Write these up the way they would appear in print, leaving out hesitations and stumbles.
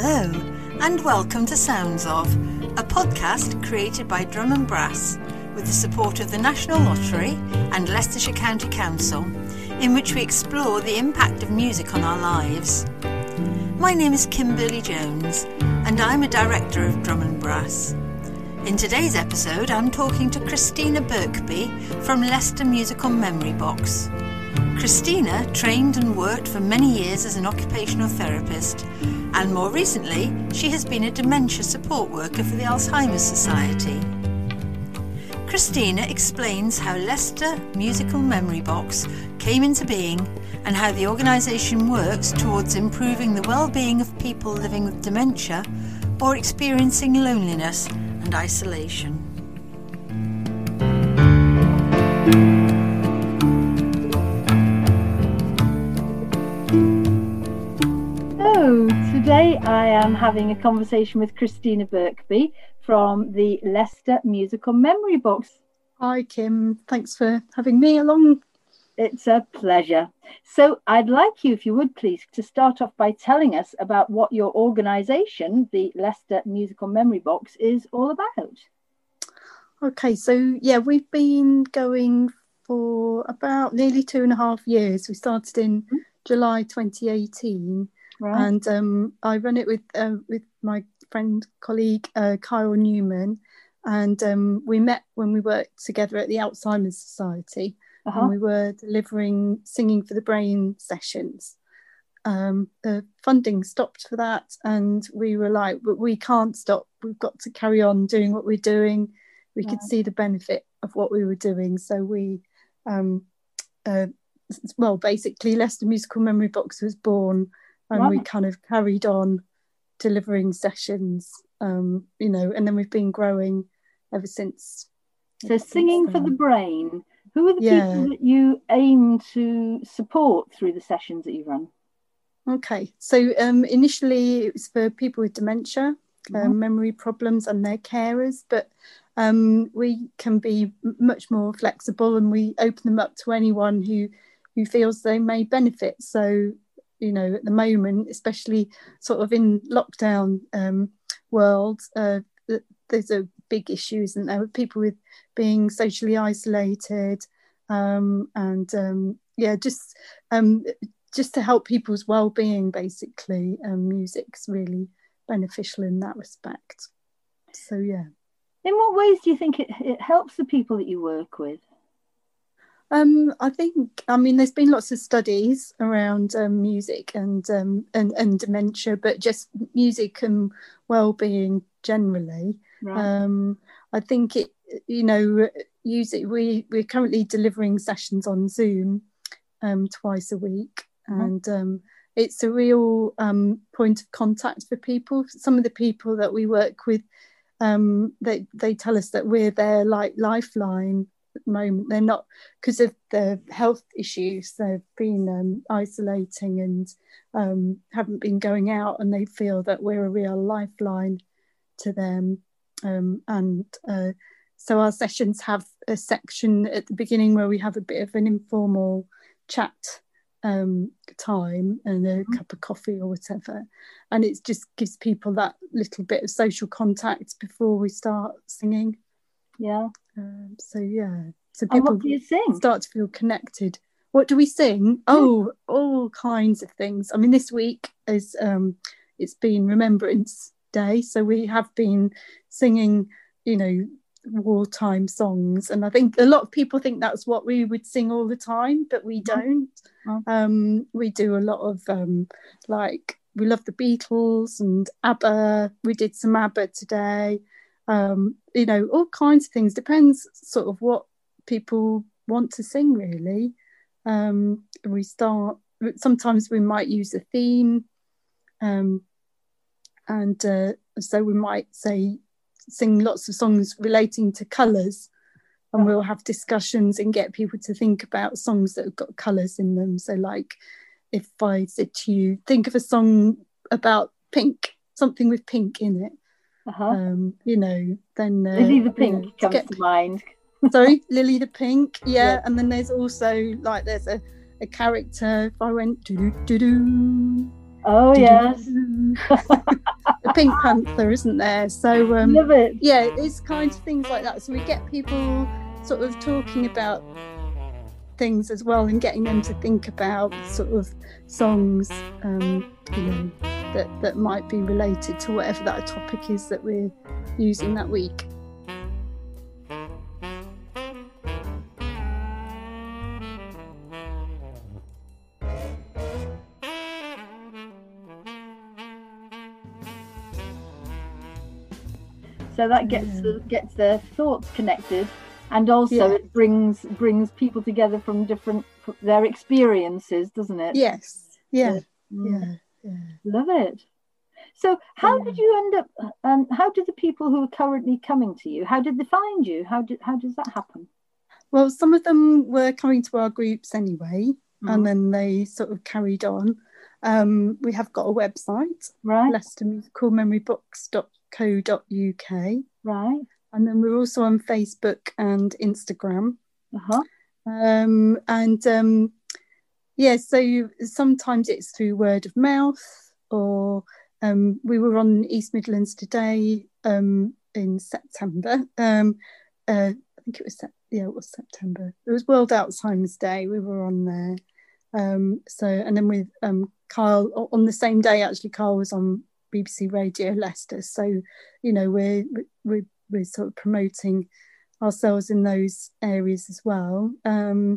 Hello, and welcome to Sounds Of, a podcast created by Drum and Brass with the support of the National Lottery and Leicestershire County Council, in which we explore the impact of music on our lives. My name is Kimberly Jones, and I'm a director of Drum and Brass. In today's episode, I'm talking to Christina Birkby from Leicester Musical Memory Box. Christina trained and worked for many years as an occupational therapist, and more recently, she has been a dementia support worker for the Alzheimer's Society. Christina explains how Leicester Musical Memory Box came into being and how the organisation works towards improving the well-being of people living with dementia or experiencing loneliness and isolation. So today I am having a conversation with Christina Birkby from the Leicester Musical Memory Box. Hi Kim, thanks for having me along. It's a pleasure. So I'd like you, if you would please, to start off by telling us about what your organisation, the Leicester Musical Memory Box, is all about. Okay, so we've been going for about nearly 2.5 years. We started in July 2018, right. And I run it with my friend, colleague Kyle Newman, and we met when we worked together at the Alzheimer's Society. And we were delivering Singing for the Brain sessions. The funding stopped for that, and we were like, but we can't stop. We've got to carry on doing what we're doing. We could see the benefit of what we were doing. So we, basically Leicester Musical Memory Box was born, and we kind of carried on delivering sessions, and then we've been growing ever since. So Singing for the Brain. Who are the people that you aim to support through the sessions that you run? Okay, so initially it was for people with dementia, memory problems and their carers, but we can be much more flexible, and we open them up to anyone who feels they may benefit. So, at the moment, especially sort of in lockdown world, there's a big issue, isn't there, with people with being socially isolated, just to help people's well-being, basically. Music's really beneficial in that respect. So in what ways do you think it helps the people that you work with? I think there's been lots of studies around music and dementia, but just music and well-being generally. Right. I think we're currently delivering sessions on Zoom twice a week, and it's a real point of contact for people. Some of the people that we work with, they tell us that we're their lifeline at the moment. They're not, because of the health issues, they've been isolating and haven't been going out, and they feel that we're a real lifeline to them. So our sessions have a section at the beginning where we have a bit of an informal chat time and a cup of coffee or whatever, and it just gives people that little bit of social contact before we start singing. So people what do you sing? Start to feel connected. What do we sing? Oh, all kinds of things. This week is it's been Remembrance Day, so we have been singing wartime songs, and I think a lot of people think that's what we would sing all the time, but we don't. We do a lot of we love the Beatles and ABBA. We did some ABBA today. All kinds of things. Depends sort of what people want to sing, really. Sometimes we might use a theme, so we might sing lots of songs relating to colours, and we'll have discussions and get people to think about songs that have got colours in them. So like if I said to you, think of a song about pink, something with pink in it, then Lily the Pink comes to mind. Sorry, Lily the Pink, and then there's also there's a character. If I went do do do do, Oh, yes. The Pink Panther, isn't there? So love it. Yeah, it's kind of things like that. So we get people sort of talking about things as well, and getting them to think about sort of songs, that might be related to whatever that topic is that we're using that week. So that gets their thoughts connected, and also it brings people together from their experiences, doesn't it? Yes. Yeah. Love it. So how did you end up? How did the people who are currently coming to you? How did they find you? How does that happen? Well, some of them were coming to our groups anyway, and then they sort of carried on. We have got a website, right? leicestermusicalmemorybox.co.uk, right? And then we're also on Facebook and Instagram. So sometimes it's through word of mouth, or we were on East Midlands Today in September. I think it was September. It was World Alzheimer's Day. We were on there. And then with Kyle on the same day, actually, Kyle was on BBC Radio Leicester. So, we're sort of promoting ourselves in those areas as well. And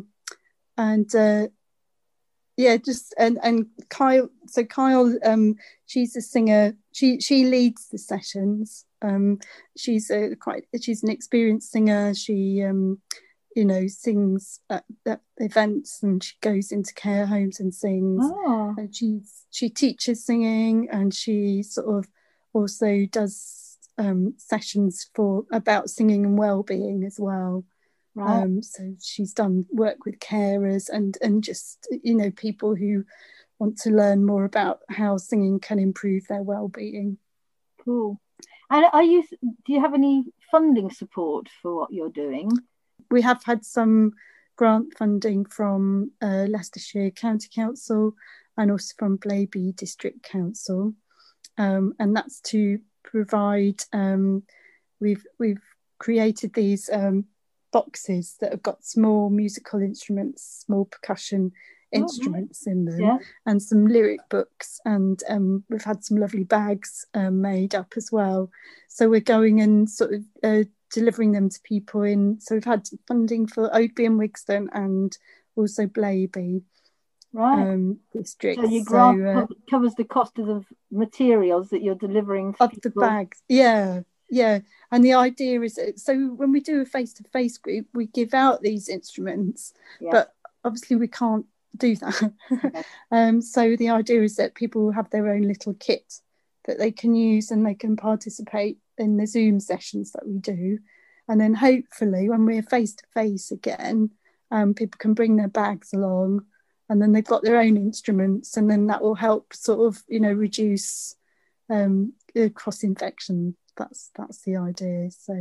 Kyle. So Kyle, she's a singer. She leads the sessions. She's an experienced singer. She sings at events, and she goes into care homes and sings. And she teaches singing, and she sort of also does sessions about singing and well-being as well. Right. So she's done work with carers and just people who want to learn more about how singing can improve their well-being. Cool. And do you have any funding support for what you're doing? We have had some grant funding from Leicestershire County Council and also from Blaby District Council, and that's to provide. We've created these boxes that have got small musical instruments, small percussion instruments in them, and some lyric books, and we've had some lovely bags made up as well. So we're going and sort of delivering them to people so we've had funding for Oadby and Wigston and also Blaby district. So your grant covers the cost of the materials that you're delivering of the bags. Yeah. And the idea is so when we do a face-to-face group, we give out these instruments, but obviously we can't do that. So the idea is that people will have their own little kit that they can use, and they can participate in the Zoom sessions that we do. And then hopefully when we're face-to-face again, people can bring their bags along, and then they've got their own instruments, and then that will help sort of reduce cross-infection. That's the idea. So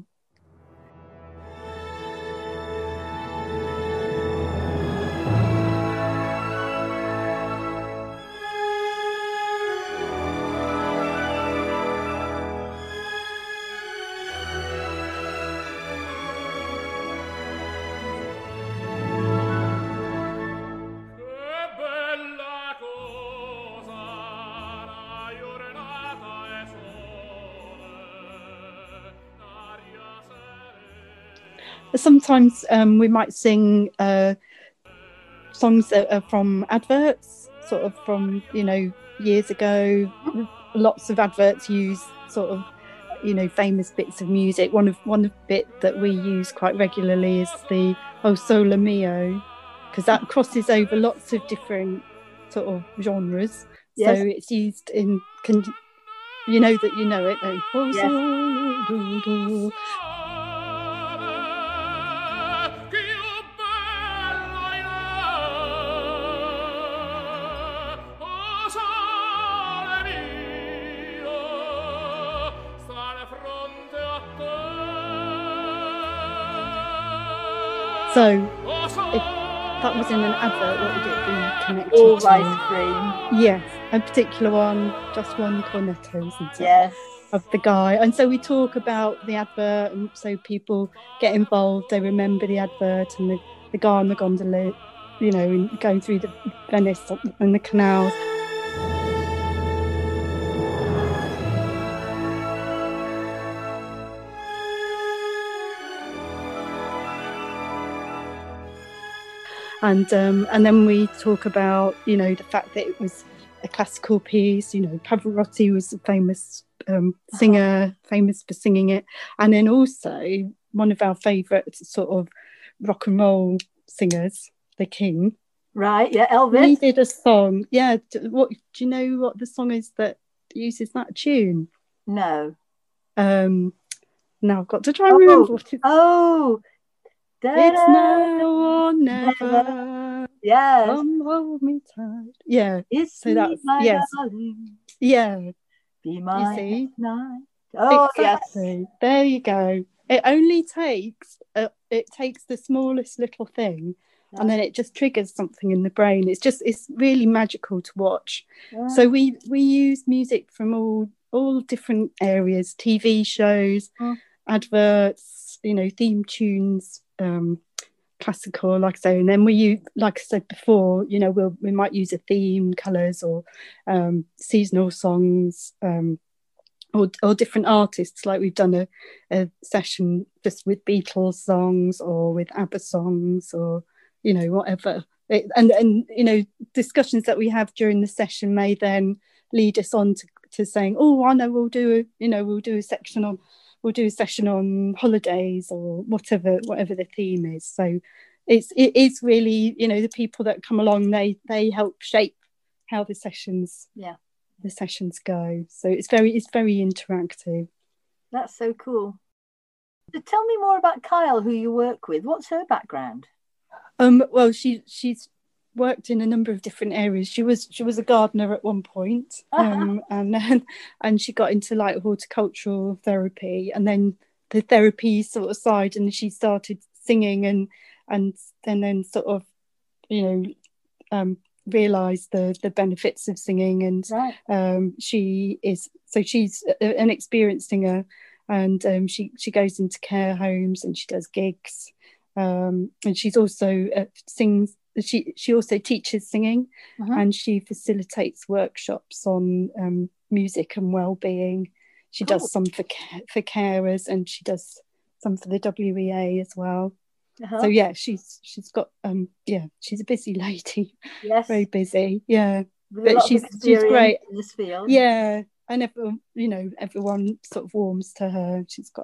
sometimes we might sing songs that are from adverts, sort of from years ago. Lots of adverts use sort of famous bits of music. One bit that we use quite regularly is the O Sole Mio, because that crosses over lots of different sort of genres. So it's used in it though. Oh, So that was in an advert. What would it be connected All to? ice cream. Yes, a particular one, just one cornetto, isn't it? Yes. Of the guy. And so we talk about the advert, and so people get involved, they remember the advert and the guy on the gondola, you know, going through the Venice and the canals. And then we talk about, you know, the fact that it was a classical piece. You know, Pavarotti was a famous singer, famous for singing it. And then also one of our favourite sort of rock and roll singers, The King. Right, yeah, Elvis. He did a song. Yeah, do you know what the song is that uses that tune? No. Now I've got to try and remember what it's. It's now or never. Yes. Come hold me tight. Yeah. It's so that's yes. Darling. Yeah. Be my night. Oh, exactly. Yes. There you go. It only takes the smallest little thing, and then it just triggers something in the brain. It's really magical to watch. Yeah. So we use music from all different areas: TV shows, adverts, you know, theme tunes. Classical, like I say, and then like I said before, you know, we might use a theme, colours, or seasonal songs, or different artists. Like we've done a session just with Beatles songs or with ABBA songs, or you know, whatever. And you know, discussions that we have during the session may then lead us on to saying, oh, I know, we'll do a session on holidays, or whatever the theme is. So it is really, you know, the people that come along, they help shape how the sessions go. So it's very interactive. That's so cool. So tell me more about Kyle, who you work with. What's her background? Well, she's worked in a number of different areas. She was a gardener at one point, and she got into like horticultural therapy, and then the therapy sort of side, and she started singing, and then sort of, you know, realised the benefits of singing, and she's an experienced singer, and she goes into care homes and she does gigs, and she's also sings. She also teaches singing, and she facilitates workshops on music and well-being. She does some for carers, and she does some for the WEA as well. So yeah, she's got she's a busy lady. Yes, very busy. Yeah, but she's great in this field. Yeah, and everyone sort of warms to her. She's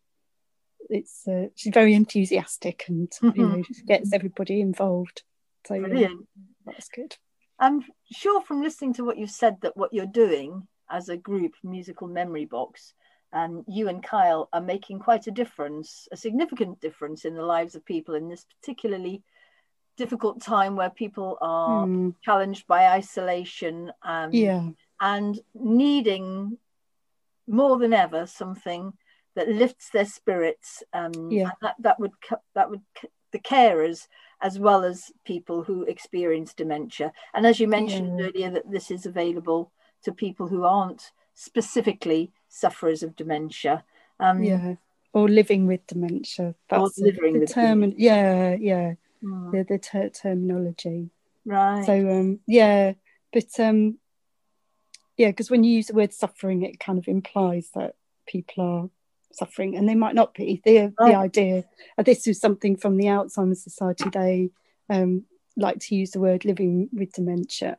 very enthusiastic, and you know, she gets everybody involved. So brilliant. That's good. I'm sure from listening to what you've said that what you're doing as a group, Musical Memory Box, and you and Kyle are making quite a difference, a significant difference in the lives of people in this particularly difficult time where people are challenged by isolation and needing more than ever something that lifts their spirits. And that would the carers, as well as people who experience dementia. And as you mentioned earlier, that this is available to people who aren't specifically sufferers of dementia. Or living with dementia. That's the term. The terminology. Right. So, because when you use the word suffering, it kind of implies that people are suffering, and they might not be. The idea, this is something from the Alzheimer's Society, they like to use the word living with dementia,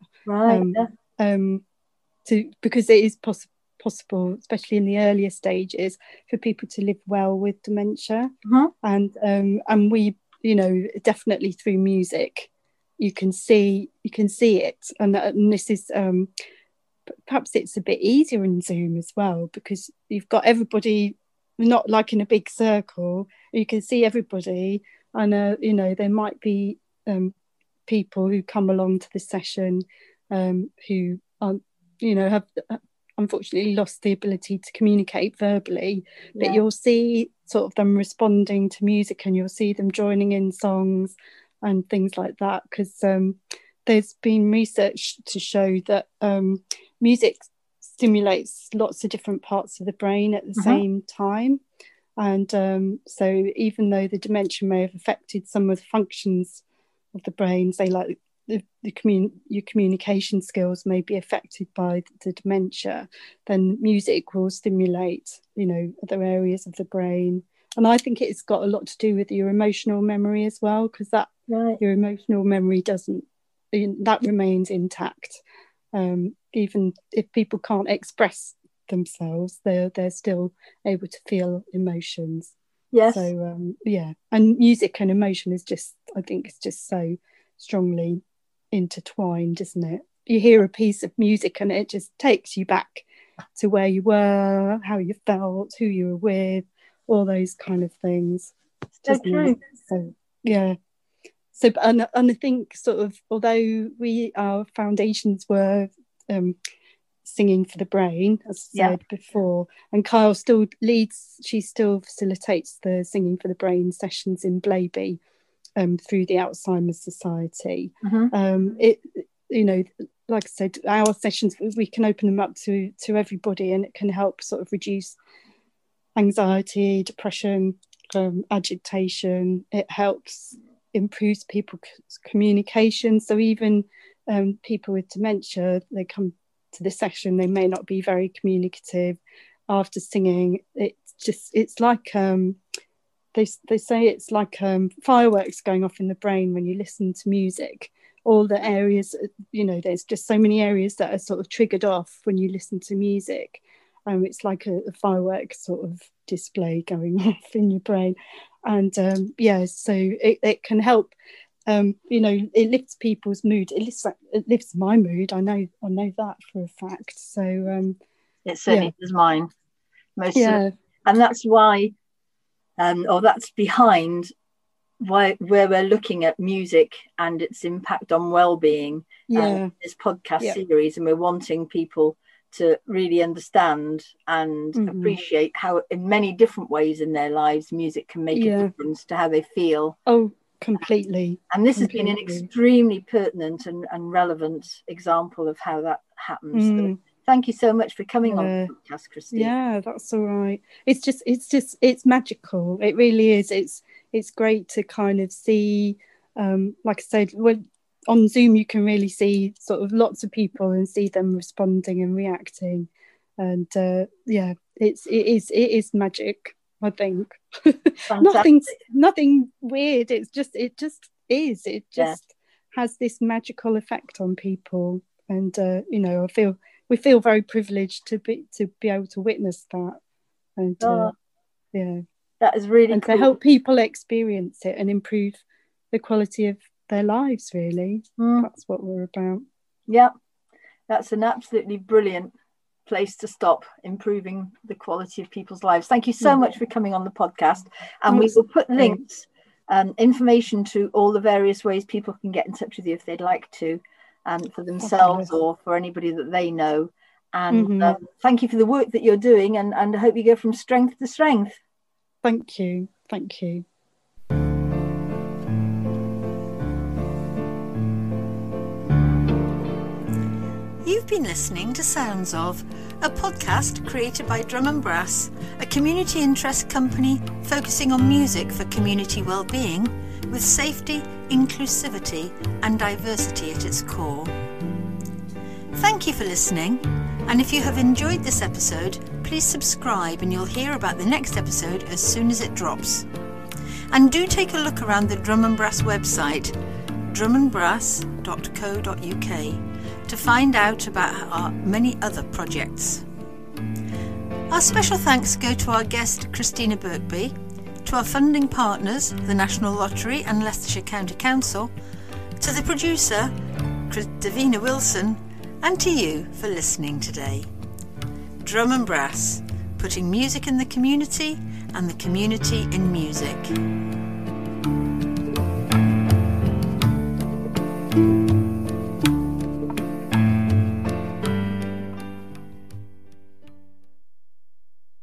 because it is possible, especially in the earlier stages, for people to live well with dementia. And we, you know, definitely through music you can see it, and this is perhaps it's a bit easier in Zoom as well, because you've got everybody not like in a big circle. You can see everybody, and you know, there might be people who come along to the session who aren't, you know, have unfortunately lost the ability to communicate verbally, but you'll see sort of them responding to music, and you'll see them joining in songs, and things like that, because there's been research to show that music stimulates lots of different parts of the brain at the same time. And so even though the dementia may have affected some of the functions of the brain, say like your communication skills may be affected by the dementia, then music will stimulate, other areas of the brain. And I think it's got a lot to do with your emotional memory as well, because your emotional memory that remains intact. Even if people can't express themselves, they're still able to feel emotions. Yes. So and music and emotion I think it's just so strongly intertwined, isn't it? You hear a piece of music and it just takes you back to where you were, how you felt, who you were with, all those kind of things. So true. So yeah. So and I think sort of, although our foundations were Singing for the Brain, as I said before, and Kyle still facilitates the Singing for the Brain sessions in Blaby through the Alzheimer's Society. Like I said, our sessions, we can open them up to everybody, and it can help sort of reduce anxiety, depression, agitation. It helps improves people's communication. So even people with dementia, they come to the session, they may not be very communicative. After singing, it's like they say it's like fireworks going off in the brain when you listen to music. All the areas, there's just so many areas that are sort of triggered off when you listen to music. It's like a fireworks sort of display going off in your brain. And so it can help. It lifts people's mood. It lifts my mood. I know that for a fact. So it certainly does mine. And that's why, or that's behind where we're looking at music and its impact on well-being. This podcast series, and we're wanting people to really understand and appreciate how, in many different ways in their lives, music can make a difference to how they feel. Oh, completely. And this has been an extremely pertinent and relevant example of how that happens. So thank you so much for coming on the podcast, Christine. Yeah, that's all right. It's magical. It really is. It's great to kind of see, like I said, on Zoom you can really see sort of lots of people and see them responding and reacting, and it is magic, I think. nothing weird. It just is. It just has this magical effect on people, and we feel very privileged to be able to witness that, and that is really and cool. to help people experience it and improve the quality of their lives, really. That's what we're about. That's an absolutely brilliant place to stop, improving the quality of people's lives. Thank you so much for coming on the podcast, and we will put links information to all the various ways people can get in touch with you if they'd like to, for themselves or for anybody that they know. And thank you for the work that you're doing, and I hope you go from strength to strength. Thank you. You've been listening to Sounds Of, a podcast created by Drum and Brass, a community interest company focusing on music for community well-being, with safety, inclusivity and diversity at its core. Thank you for listening, and if you have enjoyed this episode, please subscribe and you'll hear about the next episode as soon as it drops. And do take a look around the Drum and Brass website, drumandbrass.co.uk, to find out about our many other projects. Our special thanks go to our guest Christina Birkby, to our funding partners, the National Lottery and Leicestershire County Council, to the producer, Davina Wilson, and to you for listening today. Drum and Brass, putting music in the community and the community in music.